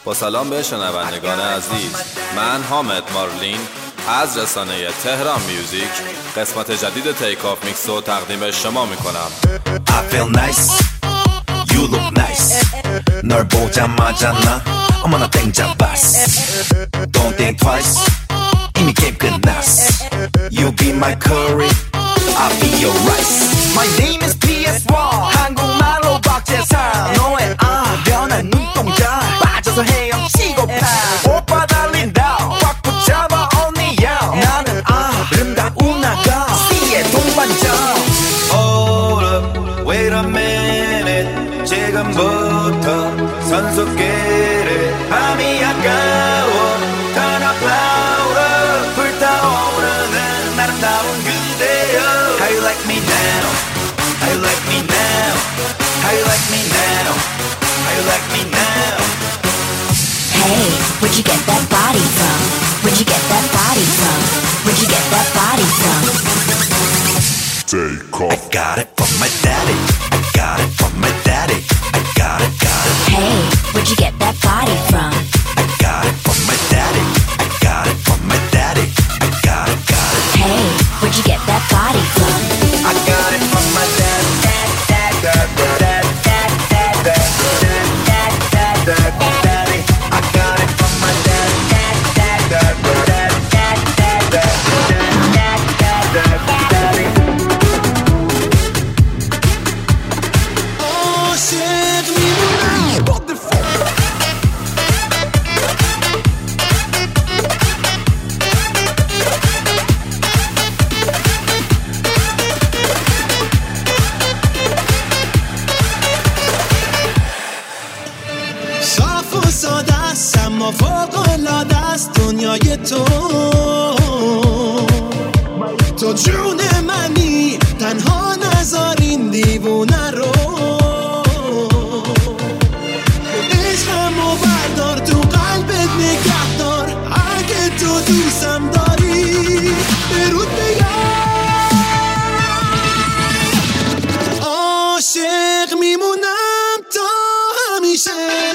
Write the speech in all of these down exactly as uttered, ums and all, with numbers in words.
با سلام به شنوندگان عزیز، من حامد مارلین از رسانه تهران میوزیک قسمت جدید تیک آف میکس رو تقدیم شما میکنم. I feel nice, you look nice. 널 보자마자 나 어머나 땡잡았어. Don't think twice, 이미 게임 끝났어. You be my curry, I'll be your rice. My name is 피 에스 원, 한국말로 박재상. 너의 아 변한 눈동자 빠져서 헤엄치고파. 오빠 달린다 꽉 붙잡아 언니야. 나는 아름다운 아가 C의 동반자. Hold up, wait a minute. 지금부터 선수끼리 밤이 아까워. Turn up louder. 불타오르는 아름다운 그대여. How you like me now? How you like me now? How you like me now? How you like me now? Hey, where'd you get that body from? Where'd you get that body from? Where'd you get that body from? Take off. I got it from my daddy. I got it from my daddy. I got it, got it. Hey, where'd you get that body from? I got it from my daddy. I got it from my daddy. I got it, got it. Hey, where'd you get that body from? I got it from my daddy. Dad, dad, dad, dad, dad, dad, dad, dad, dad, daddy. I got it from my daddy. Dad, dad, dad, dad, dad, dad, dad, dad, dad, daddy. Oh shit, we will not the fuck. صاف و ساده است اما فوق العاده است دنیای تو. تو جون منی تنها نذار این دیوونه رو. عشقمو بردار تو قلبت نگه دار. اگه تو دوستم داری برود بگم عاشق میمونم تا همیشه.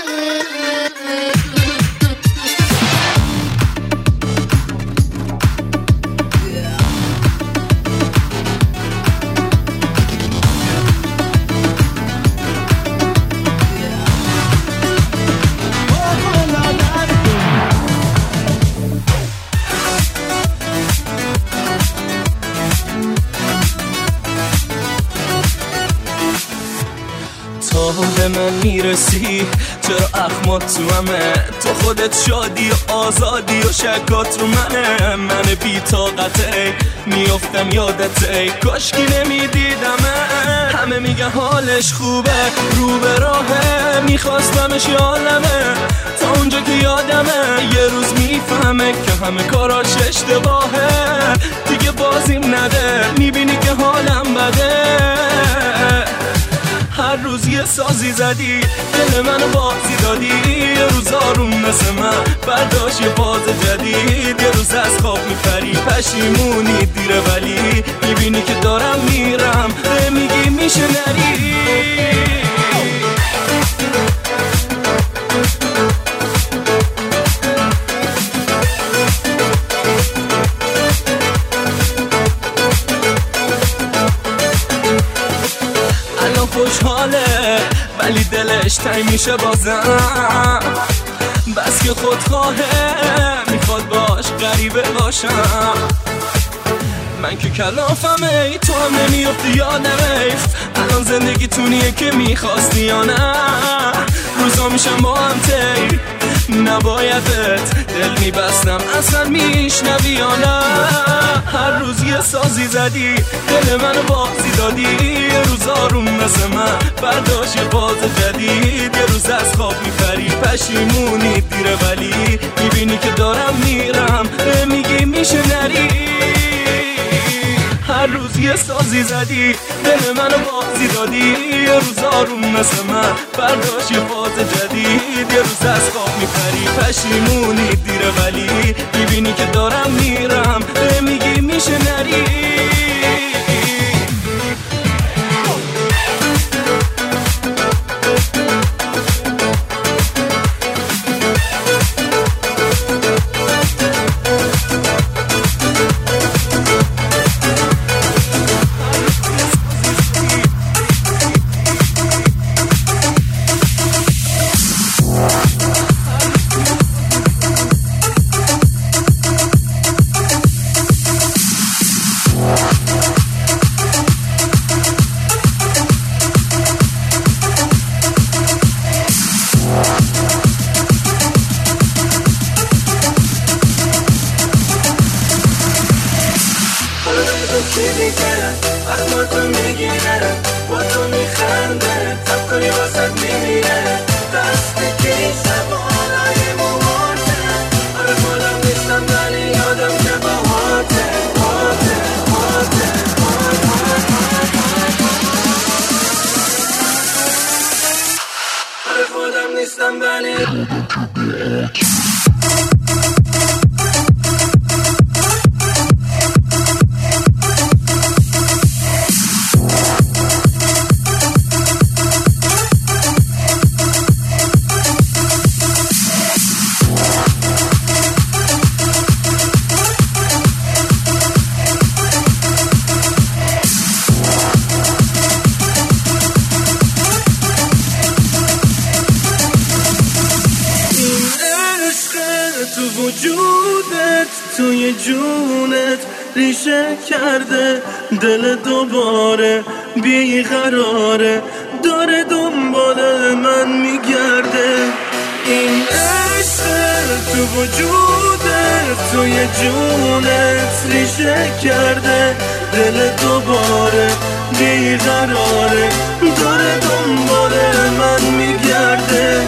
به من میرسی چرا اخمات تو همه؟ تو خودت شادی و آزادی و شکات رو منه. من بی طاقته میافتم یادته کاشکی نمیدیدمه. همه میگن حالش خوبه رو به راهه میخواستمش یالمه تا اونجا که یادمه یه روز میفهمه که همه کاراش اشتباهه. دیگه بازیم نده میبینی که حالم بده. هر روز یه سازی زدی دل منو بازی دادی. یه روز آروم مثل من برداشت یه باز جدید. یه روز از خواب میپری پشیمونی دیره ولی میبینی که دارم میرم به میگی میشه نری. خوشحاله ولی دلش تنگ میشه بازم. بس که خودخواهه میخواد باش غریبه باشم. من که کلافمه ای تو هم نمیافتی یادمه. الان زندگی تونیه که میخواستی یا نه؟ روزا میشم با هم تی نبایدت دل میبستم اصلا میشنوی یا نه؟ هر روز یه سازی زدی دل منو بازی دادی. یه روز آروم مثل من برداشت یه باز جدید. یه روز از خواب میپری پشیمونی دیره ولی میبینی که دارم میرم به میگی میشه نری. هر روز یه سازی زدی دل منو بازی دادی. یه روز آروم مثل من برداشت یه باز جدید. یه روز از خواب میپری پشیمونی دیره ولی میبینی که دارم میرم به میگی میشه نری. دیگه اخما تو میگیره با تو میخنده تب کنی واسد میمیره دست کیسه بالای موهاته آره خودم نیستم ولی یادم که با هاته هاته هاته آره خودم نیستم ولی توی جونت ریشه کرده دل دوباره بیقراره داره دنبال من میگرده این عشق تو وجودت توی جونت ریشه کرده دل دوباره بیقراره داره دنبال من میگرده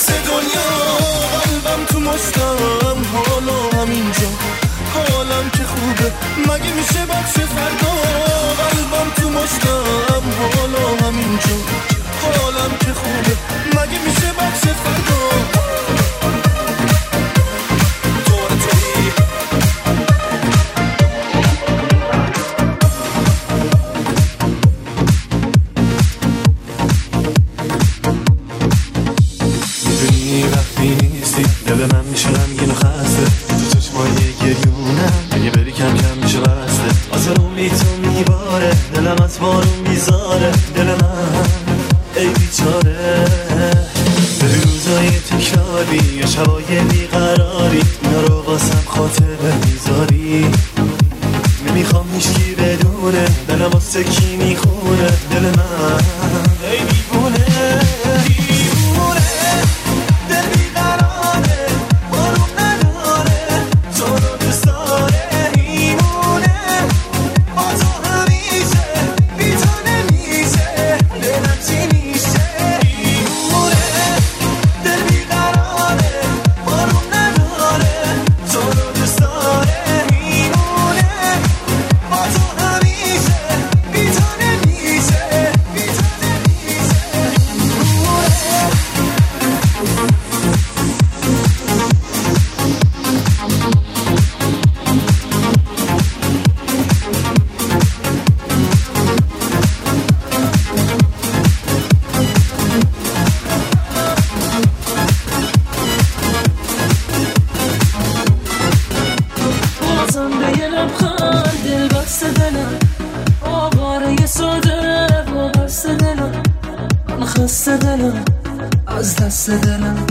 دنیا قلبم تو مستم حالا همینجا حالم که خوبه مگه میشه بچه فردا قلبم تو مشتم حالا همینجور حالم که خوبه مگه میشه بچه فردا دل من میشه غمگین و خسته تو چشمای گریونم یه بری کم کم میشه بسته آسمون تو میباره دلم از بارون میذاره دل من ای بیچاره به روزای تکراری یا شبای بیقراری اینا رو واسم خاطره میذاری نمیخوام هیچکی بدونه دلم واسه کی میخونه دل من ای دیوونه خسته دلم از دست دلم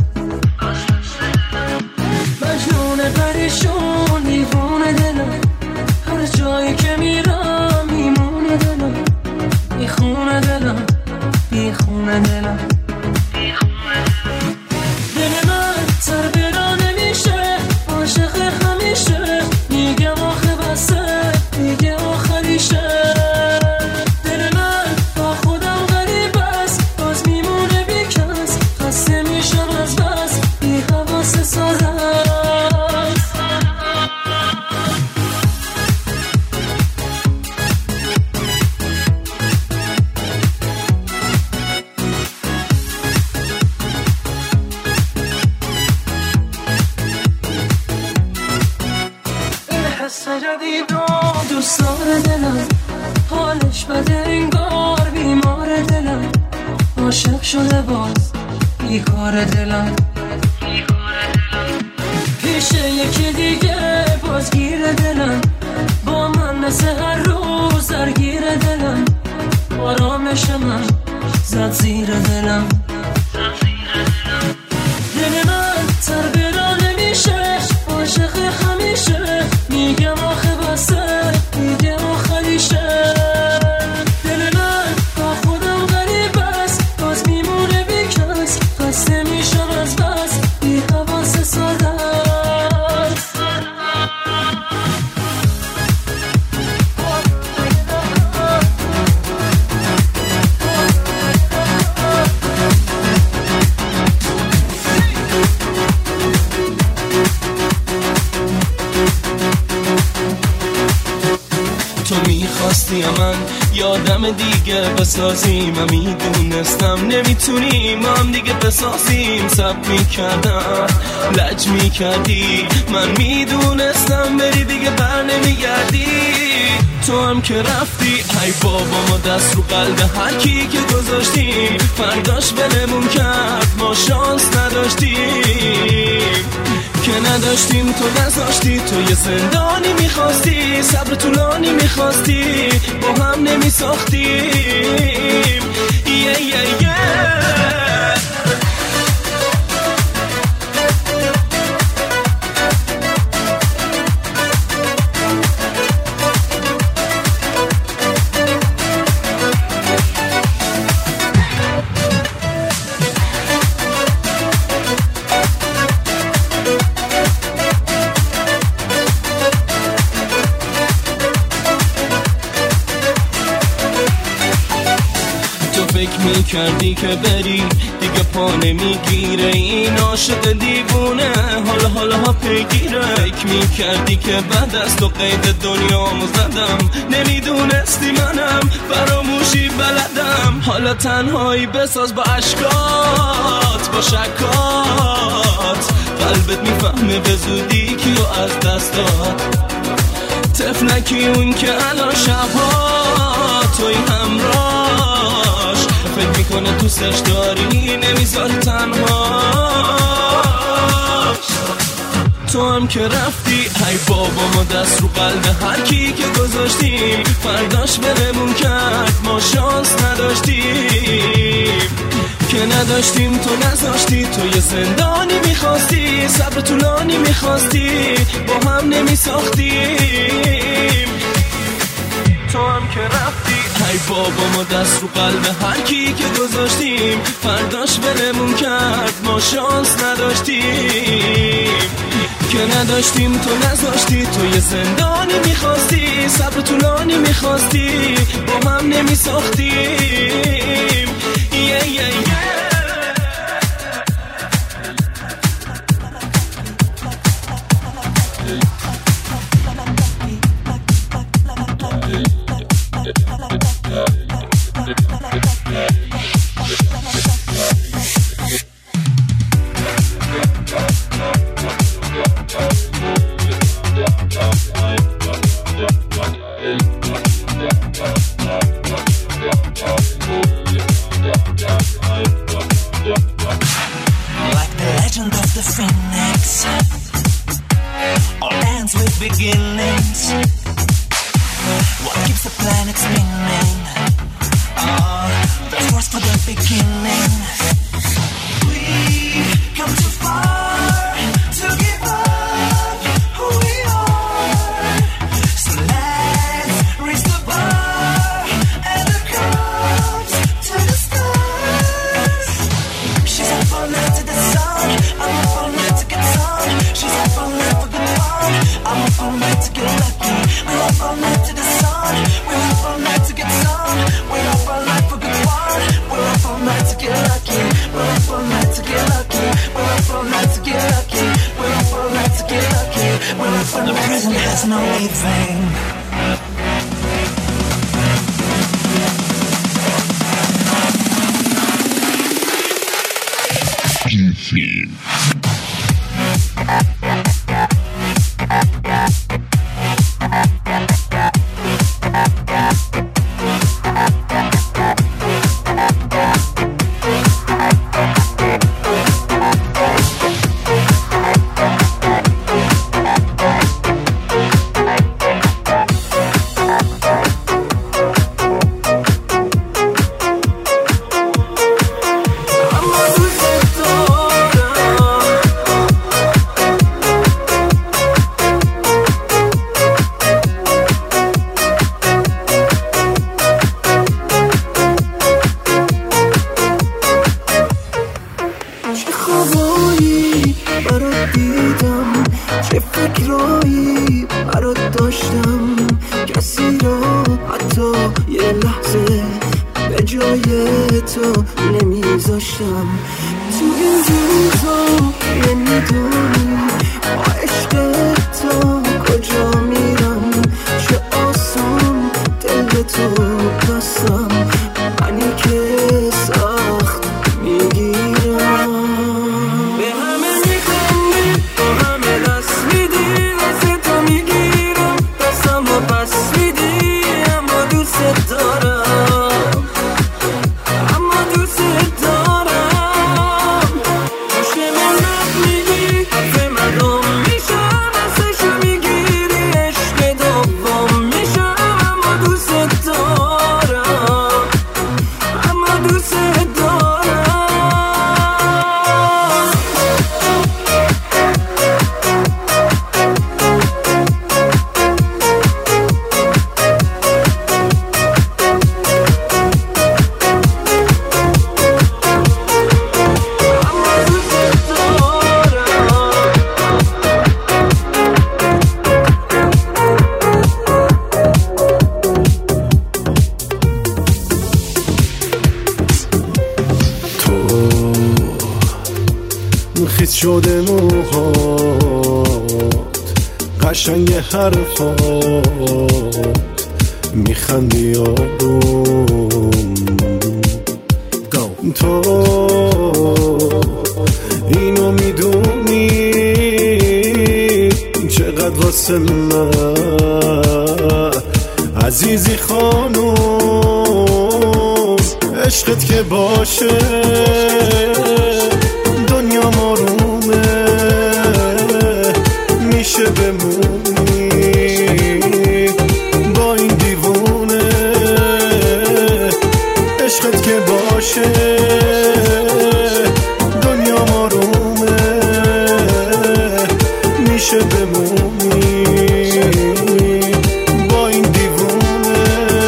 مجنون پریشون دیوونه دلم هر جایی که میرم میمونه دلم میخونه دلم میخونه دلم دل من تر برا نمیشه عاشق همیشه میگم آخه بسه میگه آخریشه دوست داره دلم حالش بده انگار بیمار دلم عاشق شده باز بیکار دلم پیش یکی دیگه باز گیر دلم با من مثل هر روز درگیر دلم آرامش من زد زیر دلم دل من تر برا نمیشه عاشق همیشه میگم آخه بسه میگه آخریشه دل من با خودم غریب است باز میمونه بیکس خسته میشم از بس بی حواس ساده است تو میخواستی من یادم دیگه بسازیم من میدونستم نمیتونیم هم دیگه بسازیم سب میکردم لج میکردی من میدونستم بری دیگه بر نمیگردی تو هم که رفتی ای بابا ما دست رو قلب هر کی که گذاشتیم فرداش بلمون کرد ما شانس نداشتیم که نداشتیم تو نذاشتی تو یه زندانی میخواستی صبر طولانی میخواستی با هم نمیساختیم یه یه یه میکردی که بری دیگه پا نمیگیره این عاشق دیوونه حالا حالا ها پیگیره فکر میکردی که بعد از تو قید دنیامو زدم نمیدونستی منم فراموشی بلدم حالا تنهایی بساز با عشقات با شکات قلبت میفهمه به زودی کیو از دست داد تفلکی اون که الان شبها توی همراش فکر میکنه تو سش داری نمیذاری تنهاش تو هم که رفتی ای بابا ما دست رو قلب هر کی که گذاشتیم فرداش بهمون کرد ما شانس نداشتیم که نداشتیم تو نذاشتی تو یه زندانی میخواستی صبر طولانی میخواستی با هم نمیساختیم تو هم که رفتی ای بابا ما دست رو قلب هر کی که گذاشتیم فرداش بهمون کرد ما شانس نداشتیم که نداشتیم تو نذاشتی تو یه زندانی میخواستی صبر طولانی میخواستی با هم نمیساختیم yeah, yeah, yeah. Like the legend of the phoenix, all ends with beginnings. What keeps the planet spinning? Ah, that's what's for the beginning. We come too far to give up who we are. So let's raise the bar and the cups to the stars. She's up all night to the sun. I'm up all night to get some. She's up all night for good fun. I'm up all night to get lucky. We're up all night to the sun. We're up all night to get some. We're up all night for good fun. We're up all night to get lucky. We're up all night to get lucky. We're up all night to get lucky. We're up all night to get lucky. We're up all night to get lucky. The present has no leaving. شده موهات قشنگ حرفات میخندی آروم تو اینو میدونی چقدر واسه من عزیزی خانم عشقت که باشه دنیا آرومه میشه بمونی با این دیوونه عشقت که باشه دنیا آرومه میشه بمونی با این دیوونه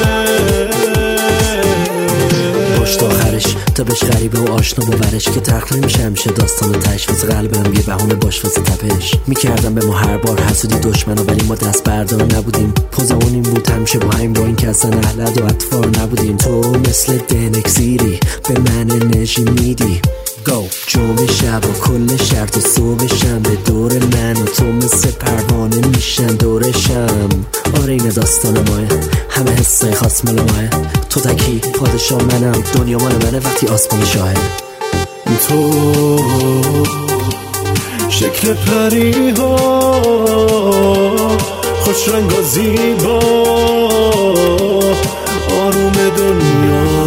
باش تا آخرش تا بهش غریبه و آشنا باورش که تخت نمیشه همیشه داستان تشویز قلبم یه بهونه باش واسه تپش میکردم به ما هر بار حسودی دشمنا ولی ما دست بردار نبودیم پوزمون این بود همیشه با همین با این که اصلا اهلد و اطفار نبودیم تو مثل دنکسیری به من انرژی میدی گو جمعه شب و کل شرط و صبح شنبه دور من و تو مثل پروانه میشن دورشم آره این داستان ماه همه حسای خاص مال ماه تو تکی پادشاه منم دنیا مال منه وقتی آسمان شاهه تو شکل پری ها خوش رنگ و زیبا آروم دنیا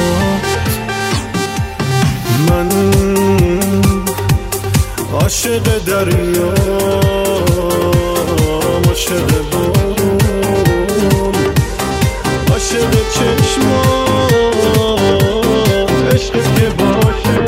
من عاشق دریا عاشق بارون عاشق چشما عشق که باشه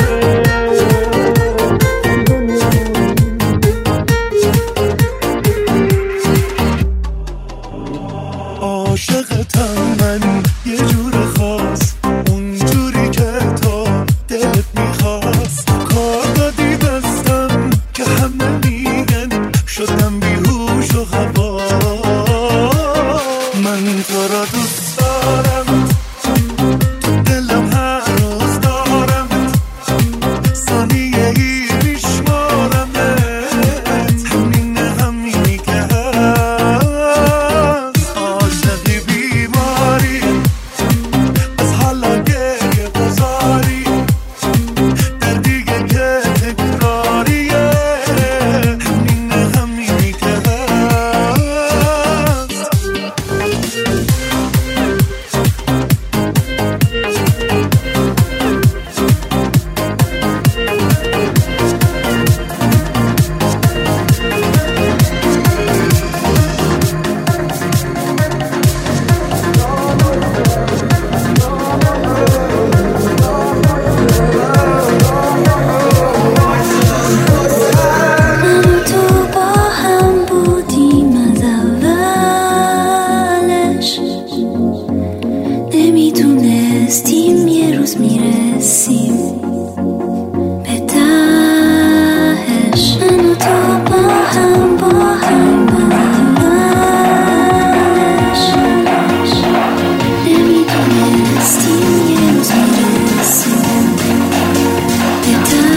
عاشقتم من یه جور خاص اونجوری که تو دلت میخواست کار دادی دستم که همه میگن شدم بیهوش و خوا من تو را دوست دارم تو دلم هر روز دارم ثانیه ای میشمارمت همین همینی که هست عاشقی بیماری از حالا گریه بزاری در دیگه که تکراریه همین همینی که هست من و تو با هم بودیم از اولش نمیتونستیم یه روز میرسیم به تهش من و تو با هم با هم از اولش نمیتونستیم یه روز میرسیم به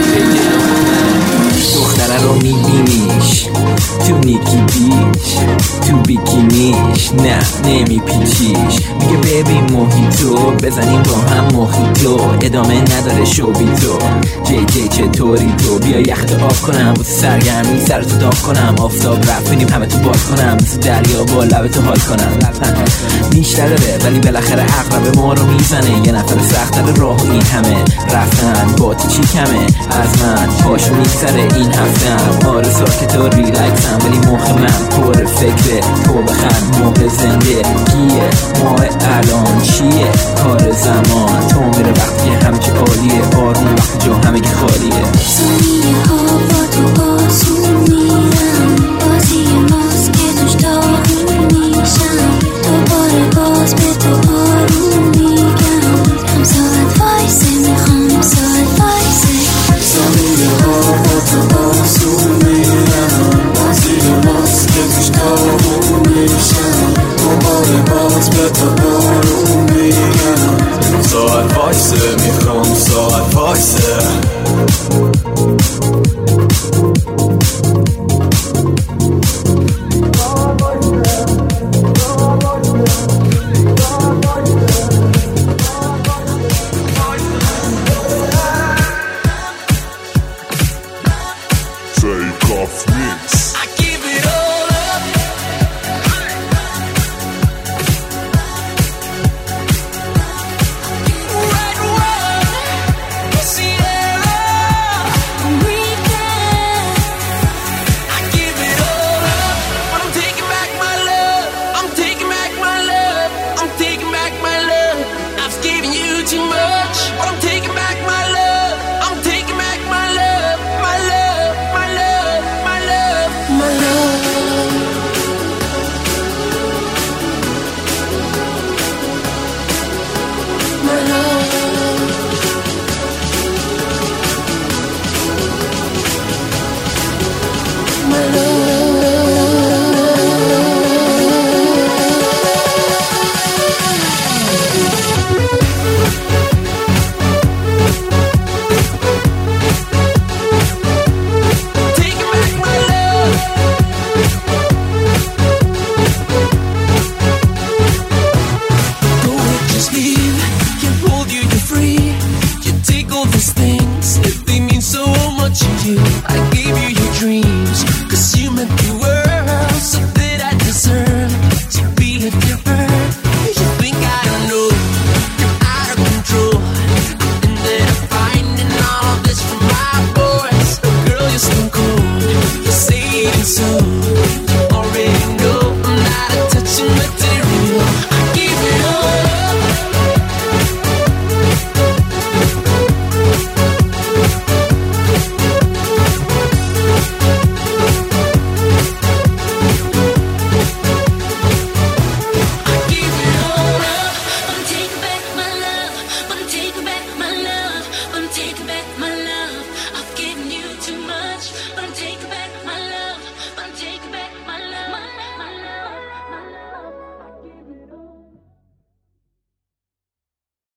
تهش دختره رو میبینیش تو نیکی بیش تو بیکینیش نه نمیپیچیش میگه ببین موهیتو بزنیم با هم موهیتو ادامه نداره شوبی تو جی جی چطوری تو بیا یخت آب کنم واسه سرگرمی سرتو داغ کنم آفتاب رفت بینیم همه تو باد کنم مثل دریا با لبتو حال کنم بیشتر داره ولی بالاخره عقرب ما رو میزنه یه نفر سختر راه این همه رفتن با تو چی کمه از من پاشو میگذره این هفتم آره ساکت و ریلکسم ولی مخ من پر فکره تو بخند موقع زنده گیه ماه الان چیه کار زمان تو میره وقتی همچه عالیه آروم وقتی جا همه که خالیه ثانیه ها با تو آسون میرم بازی ماست که توش داغون میشم دوباره باز به تو آروم میگم هم ساعت وایسه میخوام ساعت وایسه ثانیه ها با تو آسون میرم بازی ماست که توش داغون میشم دوباره باز به تو